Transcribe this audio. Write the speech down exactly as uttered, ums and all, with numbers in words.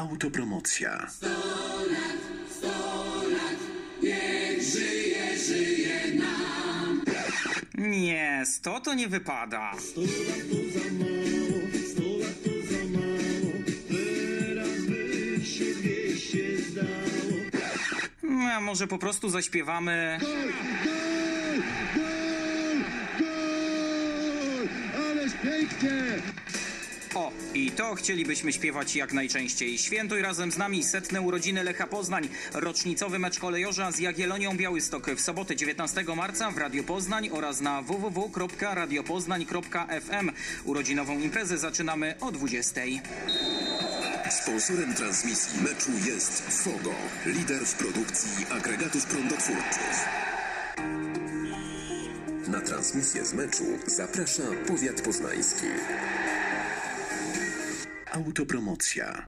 Autopromocja. Sto lat, sto lat, niech żyje, żyje nam. Nie, sto to nie wypada. Sto lat to za mało, sto lat to za mało, teraz by się dwieście zdało. A może po prostu zaśpiewamy... Gol, gol, gol, gol, ależ pięknie! O, i to chcielibyśmy śpiewać jak najczęściej. Świętuj razem z nami setne urodziny Lecha Poznań. Rocznicowy mecz kolejorza z Jagiellonią Białystok w sobotę dziewiętnastego marca w Radiu Poznań oraz na w w w kropka radiopoznań kropka f m. Urodzinową imprezę zaczynamy o dwudziestej. Sponsorem transmisji meczu jest Fogo, lider w produkcji agregatów prądotwórczych. Na transmisję z meczu zaprasza powiat poznański. Autopromocja.